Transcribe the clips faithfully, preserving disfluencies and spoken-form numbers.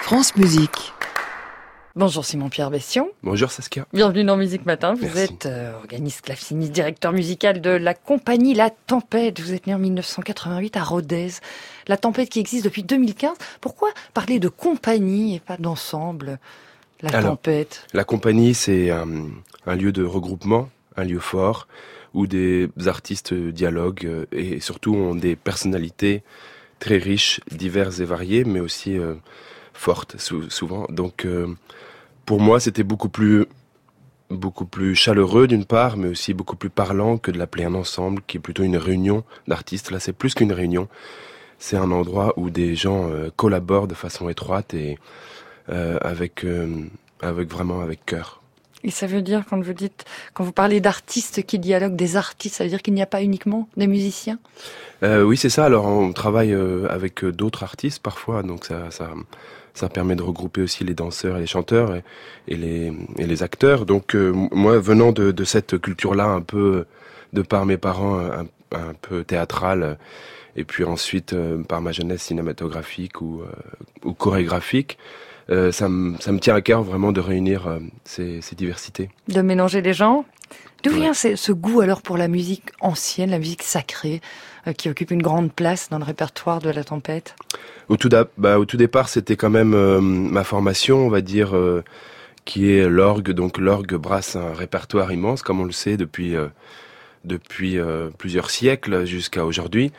France Musique. Bonjour Simon-Pierre Bession. Bonjour Saskia. Bienvenue dans Musique Matin. Vous Merci. êtes euh, organiste, claveciniste, directeur musical de la compagnie La Tempête. Vous êtes né en mille neuf cent quatre-vingt-huit à Rodez. La Tempête qui existe depuis deux mille quinze. Pourquoi parler de compagnie et pas d'ensemble, La Alors, Tempête? La compagnie, c'est un, un lieu de regroupement, un lieu fort, où des artistes dialoguent et surtout ont des personnalités très riches, diverses et variées, mais aussi euh, fortes sou- souvent. Donc euh, pour moi, c'était beaucoup plus, beaucoup plus chaleureux d'une part, mais aussi beaucoup plus parlant que de l'appeler un ensemble, qui est plutôt une réunion d'artistes. Là, c'est plus qu'une réunion. C'est un endroit où des gens euh, collaborent de façon étroite et euh, avec, euh, avec vraiment avec cœur. Et ça veut dire, quand vous dites, quand vous parlez d'artistes qui dialoguent, des artistes, ça veut dire qu'il n'y a pas uniquement des musiciens? Euh, oui, c'est ça. Alors, on travaille euh, avec euh, d'autres artistes parfois, donc ça, ça, ça permet de regrouper aussi les danseurs et les chanteurs et, et les, et les acteurs. Donc, euh, moi, venant de, de cette culture-là, un peu de par mes parents, un, un peu théâtrale, et puis ensuite euh, par ma jeunesse cinématographique ou, euh, ou chorégraphique, euh, ça me, ça me tient à cœur vraiment de réunir euh, ces, ces diversités. De mélanger les gens? D'où Ouais. vient ce, ce goût alors pour la musique ancienne, la musique sacrée, euh, qui occupe une grande place dans le répertoire de La Tempête? Au tout, da- bah, au tout départ, c'était quand même euh, ma formation, on va dire, euh, qui est l'orgue. Donc l'orgue brasse un répertoire immense, comme on le sait, depuis, euh, depuis euh, plusieurs siècles jusqu'à aujourd'hui.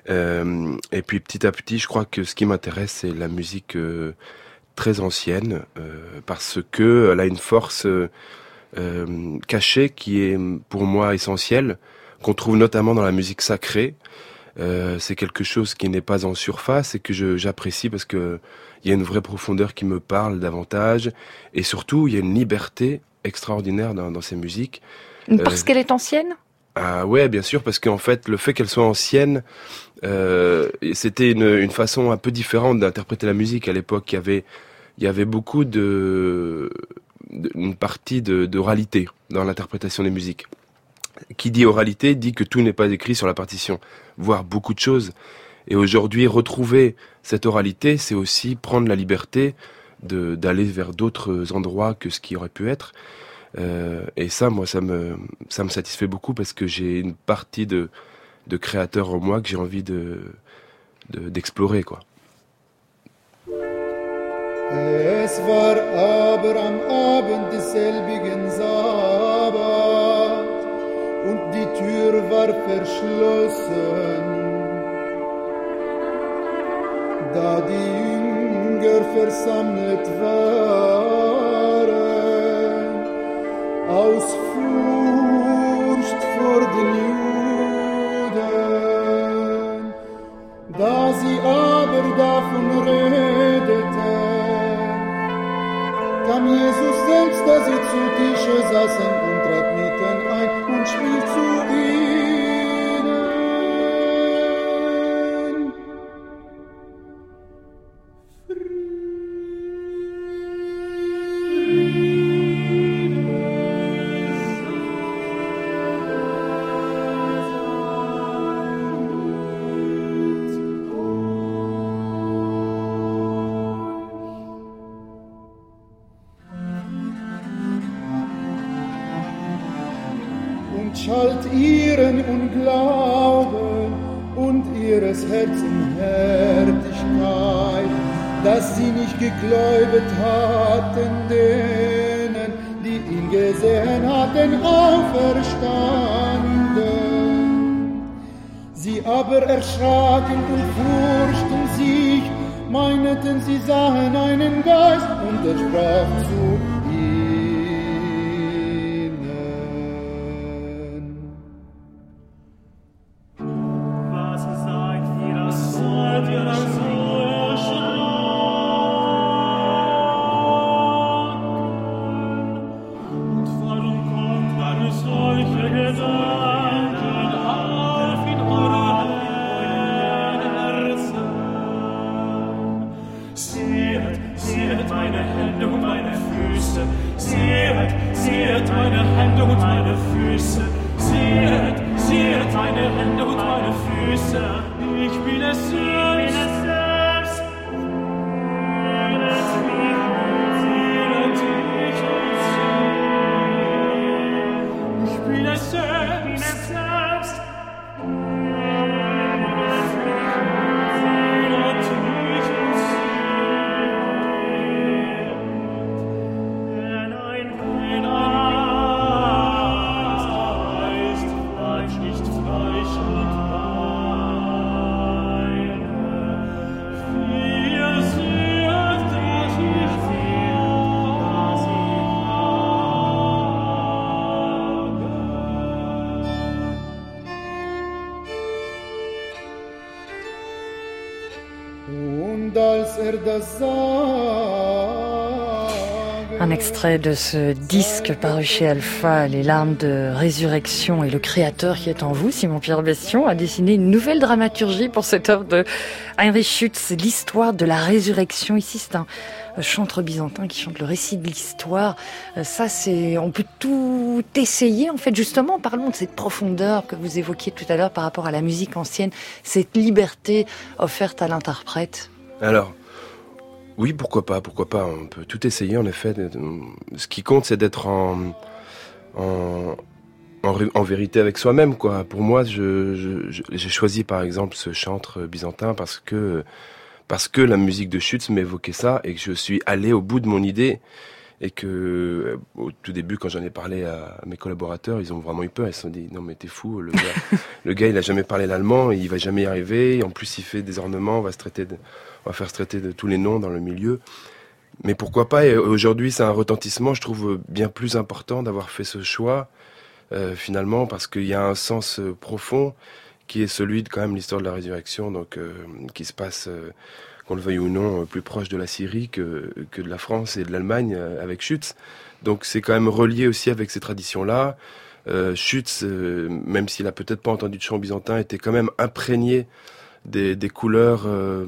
Euh, et puis petit à petit, je crois que ce qui m'intéresse, c'est la musique euh, très ancienne, euh, parce que elle a une force euh, euh, cachée qui est pour moi essentielle, qu'on trouve notamment dans la musique sacrée. Euh, c'est quelque chose qui n'est pas en surface et que je, j'apprécie parce que il y a une vraie profondeur qui me parle davantage et surtout il y a une liberté extraordinaire dans, dans ces musiques. Parce Euh, qu'elle est ancienne? Ah ouais, bien sûr, parce qu'en fait le fait qu'elle soit ancienne, euh, c'était une, une façon un peu différente d'interpréter la musique. À l'époque, il y avait il y avait beaucoup de, de une partie de, d'oralité dans l'interprétation des musiques. Qui dit oralité dit que tout n'est pas écrit sur la partition, voire beaucoup de choses. Et aujourd'hui, retrouver cette oralité, c'est aussi prendre la liberté de, d'aller vers d'autres endroits que ce qui aurait pu être. Euh, et ça, moi, ça me, ça me satisfait beaucoup parce que j'ai une partie de, de créateur en moi que j'ai envie de, de, d'explorer, quoi. Es war aber am Abend desselbigen Sabbat und die Tür war verschlossen, da die Jünger versammelt waren, aus Furcht vor den Juden. Da sie aber davon redeten, kam Jesus selbst, da sie zu Tische saßen und trat mitten ein und schwieg zu ihnen. Und schalt ihren Unglauben und ihres Herzens Härtigkeit, dass sie nicht gegläubet hatten denen, die ihn gesehen hatten, auferstanden. Sie aber erschraken und furchten sich, meineten, sie sahen einen Geist, und er sprach zu ihnen. Was seid ihr so, ihr so schlank? Und warum kommt eine solche Gedanken auf in eure Herzen? Seht, seht meine Hände und meine Füße, seht, seht meine Hände und meine Füße, seht, seht meine Hände und meine Füße, ich bin es selbst, ich bin es selbst. er das sagen. Un extrait de ce disque paru chez Alpha, Les larmes de résurrection, et le créateur qui est en vous, Simon-Pierre Bestion, a dessiné une nouvelle dramaturgie pour cette œuvre de Heinrich Schütz, l'histoire de la résurrection. Ici, c'est un chantre byzantin qui chante le récit de l'histoire. Ça, c'est, on peut tout essayer, en fait. Justement, parlons de cette profondeur que vous évoquiez tout à l'heure par rapport à la musique ancienne, cette liberté offerte à l'interprète. Alors, oui, pourquoi pas, pourquoi pas. On peut tout essayer, en effet. Ce qui compte, c'est d'être en, en, en, en vérité avec soi-même, quoi. Pour moi, je, je, j'ai choisi, par exemple, ce chantre byzantin parce que, parce que la musique de Schütz m'évoquait ça et que je suis allé au bout de mon idée. Et que, au tout début, quand j'en ai parlé à mes collaborateurs, ils ont vraiment eu peur. Ils se sont dit, non mais t'es fou, le gars, le gars il a jamais parlé l'allemand, il va jamais y arriver. En plus, il fait des ornements, on va se traiter de, on va faire se traiter de tous les noms dans le milieu. Mais pourquoi pas? Et aujourd'hui, c'est un retentissement, je trouve, bien plus important d'avoir fait ce choix, euh, finalement, parce qu'il y a un sens profond qui est celui de quand même l'histoire de la résurrection, donc euh, qui se passe... Euh, qu'on le veuille ou non, plus proche de la Syrie que, que de la France et de l'Allemagne avec Schütz. Donc c'est quand même relié aussi avec ces traditions-là. Euh, Schütz, euh, même s'il a peut-être pas entendu de chant byzantin, était quand même imprégné des, des couleurs euh,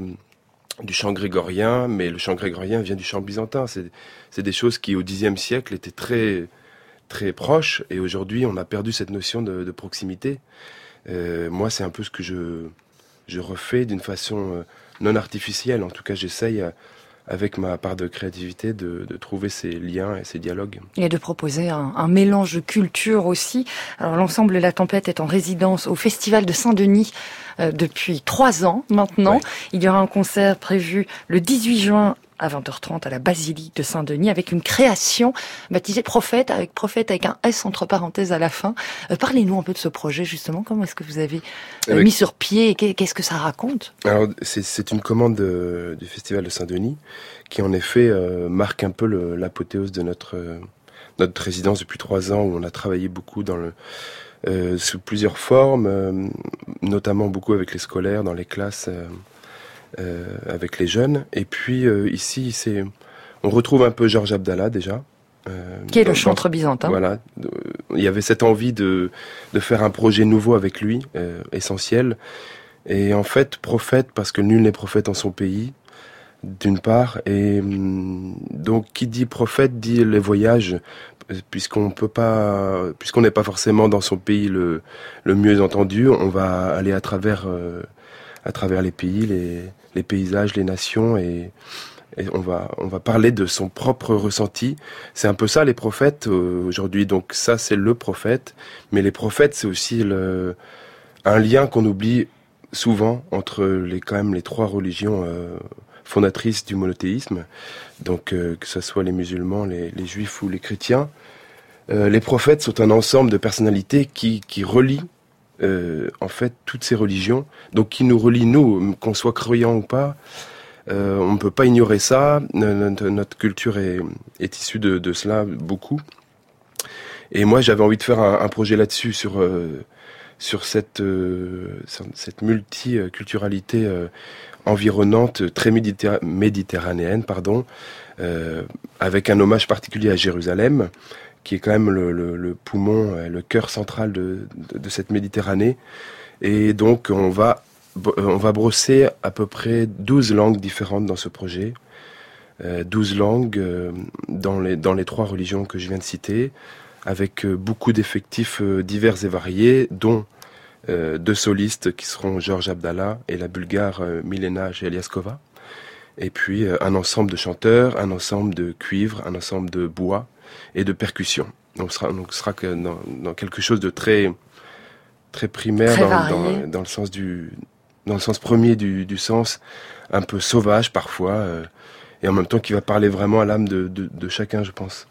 du chant grégorien, mais le chant grégorien vient du chant byzantin. C'est, c'est des choses qui, au Xe siècle, étaient très, très proches, et aujourd'hui, on a perdu cette notion de, de proximité. Euh, moi, c'est un peu ce que je, je refais d'une façon... Euh, non artificielle. En tout cas, j'essaye, avec ma part de créativité, de, de trouver ces liens et ces dialogues. Et de proposer un, un mélange de culture aussi. Alors, l'ensemble La Tempête est en résidence au Festival de Saint-Denis euh, depuis trois ans maintenant. Ouais. Il y aura un concert prévu le dix-huit juin à vingt heures trente à la basilique de Saint-Denis avec une création baptisée Prophète, avec Prophète avec un S entre parenthèses à la fin. Euh, parlez-nous un peu de ce projet justement. Comment est-ce que vous avez euh, avec... mis sur pied? Qu'est-ce que ça raconte? Alors c'est, c'est une commande de, du Festival de Saint-Denis qui en effet euh, marque un peu le, l'apothéose de notre euh, notre résidence depuis trois ans où on a travaillé beaucoup dans le euh, sous plusieurs formes, euh, notamment beaucoup avec les scolaires dans les classes. Euh, Euh, avec les jeunes. Et puis euh, ici, c'est, on retrouve un peu Georges Abdallah déjà. Euh, qui est dans, le chantre byzantin. Voilà. Euh, il y avait cette envie de, de faire un projet nouveau avec lui, euh, essentiel. Et en fait, prophète, parce que nul n'est prophète en son pays, d'une part. Et hum, donc, qui dit prophète dit les voyages, puisqu'on peut pas, puisqu'on n'est pas forcément dans son pays le, le mieux entendu, on va aller à travers... Euh, à travers les pays, les, les paysages, les nations, et, et on va, on va parler de son propre ressenti. C'est un peu ça, les prophètes, euh, aujourd'hui. Donc ça, c'est le prophète. Mais les prophètes, c'est aussi le, un lien qu'on oublie souvent entre les, quand même, les trois religions euh, fondatrices du monothéisme. Donc, euh, que ce soit les musulmans, les, les juifs ou les chrétiens. Euh, les prophètes sont un ensemble de personnalités qui, qui relient Euh, en fait, toutes ces religions, donc qui nous relient, nous, qu'on soit croyant ou pas, euh, on ne peut pas ignorer ça. Notre, notre culture est, est issue de, de cela, beaucoup. Et moi, j'avais envie de faire un, un projet là-dessus, sur, euh, sur cette, euh, sur cette multiculturalité euh, environnante, très méditerra- méditerranéenne, pardon, euh, avec un hommage particulier à Jérusalem, qui est quand même le, le, le poumon, le cœur central de, de, de cette Méditerranée. Et donc, on va, on va brosser à peu près douze langues différentes dans ce projet. Euh, douze langues euh, dans, les, dans les trois religions que je viens de citer, avec euh, beaucoup d'effectifs euh, divers et variés, dont euh, deux solistes qui seront Georges Abdallah et la bulgare euh, Milena Geliaskova. Et puis, euh, un ensemble de chanteurs, un ensemble de cuivres, un ensemble de bois, et de percussion. Donc, ce sera, donc, ce sera que dans, dans quelque chose de très, très primaire, très dans, dans, dans le sens du, dans le sens premier du, du sens, un peu sauvage parfois, euh, et en même temps qui va parler vraiment à l'âme de, de, de chacun, je pense.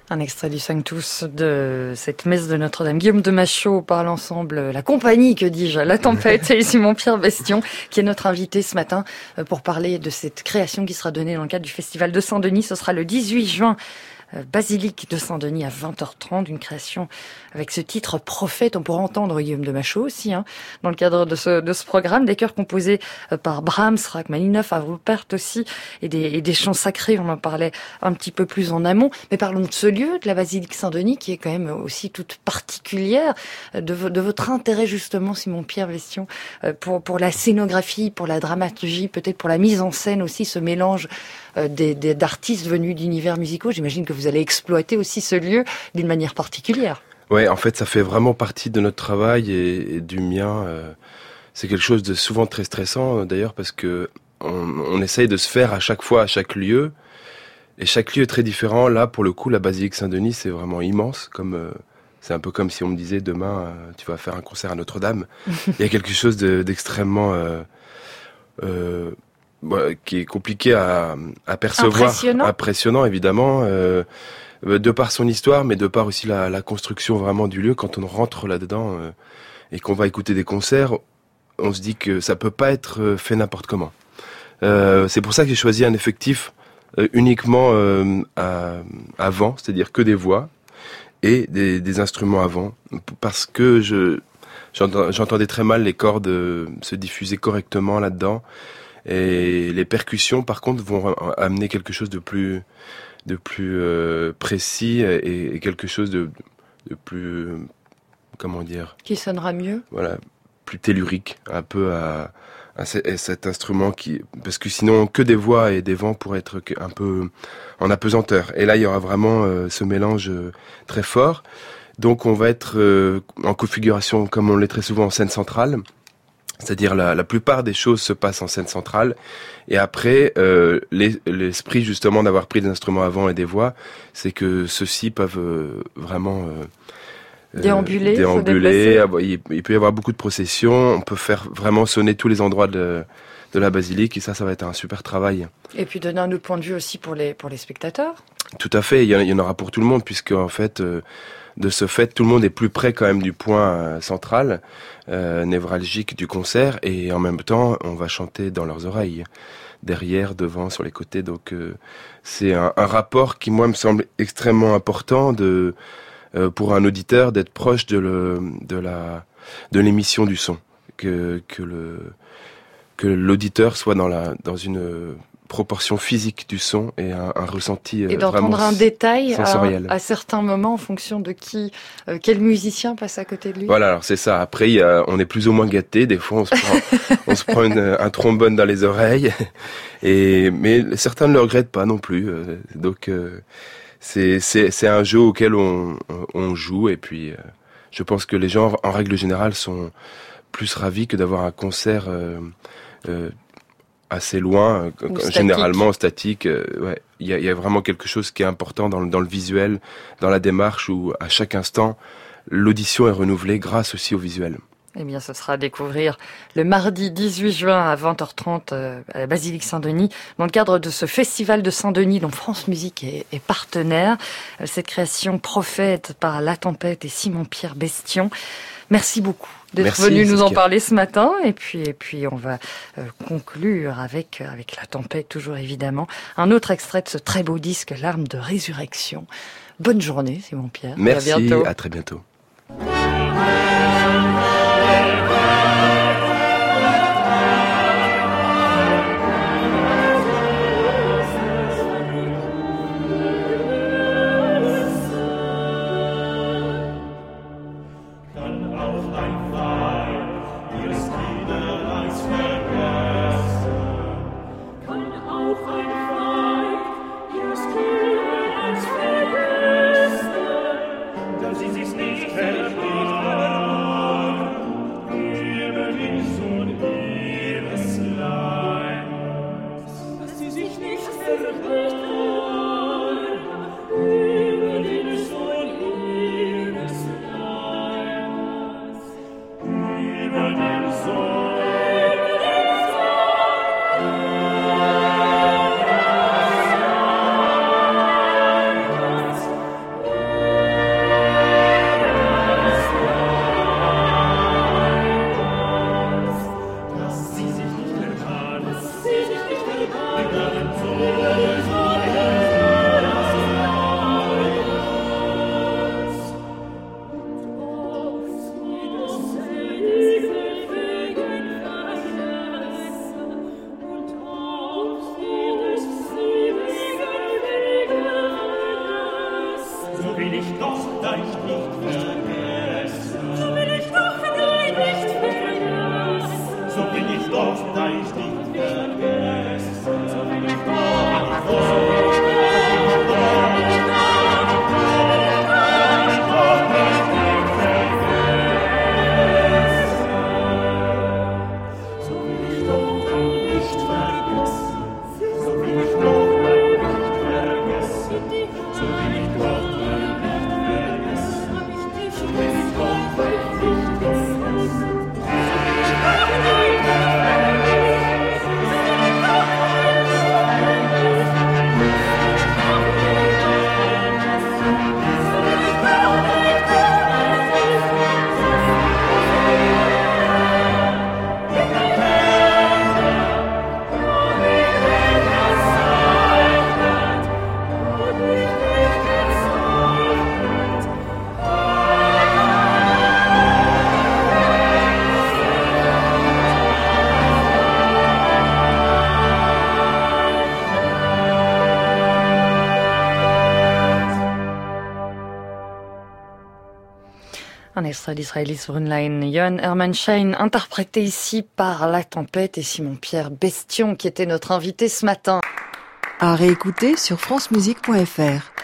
Un extrait du Sanctus de cette messe de Notre-Dame. Guillaume de Machaut par l'ensemble, la compagnie, que dis-je, La Tempête, et Simon-Pierre Bestion, qui est notre invité ce matin pour parler de cette création qui sera donnée dans le cadre du Festival de Saint-Denis. Ce sera le dix-huit juin. Basilique de Saint-Denis à vingt heures trente, une création avec ce titre Prophète. On pourra entendre Guillaume de Machaut aussi, hein, dans le cadre de ce, de ce programme. Des chœurs composés par Brahms, Rachmaninoff, Rupert aussi, et des, et des chants sacrés. On en parlait un petit peu plus en amont. Mais parlons de ce lieu, de la Basilique Saint-Denis, qui est quand même aussi toute particulière, de, de votre intérêt justement, Simon-Pierre Bestion, pour, pour la scénographie, pour la dramaturgie, peut-être pour la mise en scène aussi, ce mélange Des, des, d'artistes venus d'univers musicaux. J'imagine que vous allez exploiter aussi ce lieu d'une manière particulière. Ouais, en fait, ça fait vraiment partie de notre travail et, et du mien. Euh, c'est quelque chose de souvent très stressant, d'ailleurs, parce que on, on essaye de se faire à chaque fois, à chaque lieu. Et chaque lieu est très différent. Là, pour le coup, la Basilique Saint-Denis, c'est vraiment immense. Comme, euh, c'est un peu comme si on me disait, demain, euh, tu vas faire un concert à Notre-Dame. Il y a quelque chose de, d'extrêmement... Euh, euh, qui est compliqué à, à percevoir, impressionnant, impressionnant évidemment, euh, de par son histoire, mais de par aussi la, la construction vraiment du lieu. Quand on rentre là-dedans euh, et qu'on va écouter des concerts, on se dit que ça peut pas être fait n'importe comment. Euh, c'est pour ça que j'ai choisi un effectif euh, uniquement euh, à, à vent, c'est-à-dire que des voix et des, des instruments à vent, parce que je j'entendais très mal les cordes se diffuser correctement là-dedans. Et les percussions, par contre, vont amener quelque chose de plus, de plus euh, précis et, et quelque chose de, de plus, comment dire, qui sonnera mieux. Voilà, plus tellurique, un peu à, à cet instrument qui, parce que sinon que des voix et des vents pourraient être un peu en apesanteur. Et là, il y aura vraiment euh, ce mélange euh, très fort. Donc, on va être euh, en configuration, comme on l'est très souvent, en scène centrale. C'est-à-dire la, la plupart des choses se passent en scène centrale, et après euh, les, l'esprit justement d'avoir pris des instruments avant et des voix, c'est que ceux-ci peuvent euh, vraiment euh, déambuler, déambuler. Il, il peut y avoir beaucoup de processions, on peut faire vraiment sonner tous les endroits de, de la basilique, et ça, ça va être un super travail. Et puis donner un autre point de vue aussi pour les pour les spectateurs. Tout à fait, il y en, il y en aura pour tout le monde, puisque en fait. Euh, De ce fait, tout le monde est plus près quand même du point euh, central, euh, névralgique du concert, et en même temps, on va chanter dans leurs oreilles, derrière, devant, sur les côtés. Donc, euh, c'est un, un rapport qui, moi, me semble extrêmement important de, euh, pour un auditeur d'être proche de, le, de la, de l'émission du son, que, que le, que l'auditeur soit dans la, dans une proportion physique du son et un, un ressenti euh, et d'entendre un détail à, à certains moments en fonction de qui, euh, quel musicien passe à côté de lui. Voilà, alors c'est ça. Après, il y a, on est plus ou moins gâté. Des fois, on se prend, on se prend une, un trombone dans les oreilles, et mais certains ne le regrettent pas non plus. Euh, donc euh, c'est c'est c'est un jeu auquel on on joue, et puis euh, je pense que les gens, en règle générale, sont plus ravis que d'avoir un concert. Euh, euh, assez loin, Ou généralement statique. Euh, ouais, il y a, y a vraiment quelque chose qui est important dans le, dans le visuel, dans la démarche, où à chaque instant, l'audition est renouvelée grâce aussi au visuel. Eh bien, ce sera à découvrir le mardi dix-huit juin à vingt heures trente à la Basilique Saint-Denis, dans le cadre de ce festival de Saint-Denis dont France Musique est, est partenaire. Cette création Prophète par La Tempête et Simon-Pierre Bestion. Merci beaucoup d'être Merci, venu nous en Saskia. parler ce matin. Et puis, et puis on va euh, conclure avec, avec La Tempête, toujours évidemment. Un autre extrait de ce très beau disque, Larmes de résurrection. Bonne journée, Simon-Pierre. Merci, à bientôt. À très bientôt. Dass sie sich nicht verliert. ich doch dein nicht vergessen. So will ich doch dein nicht vergessen. So will ich doch dein nicht vergessen. So will ich doch Un extrait d'Israelis Brunlein, Yon Hermann-Schein, interprété ici par La Tempête et Simon-Pierre Bestion, qui était notre invité ce matin. À réécouter sur francemusique point f r.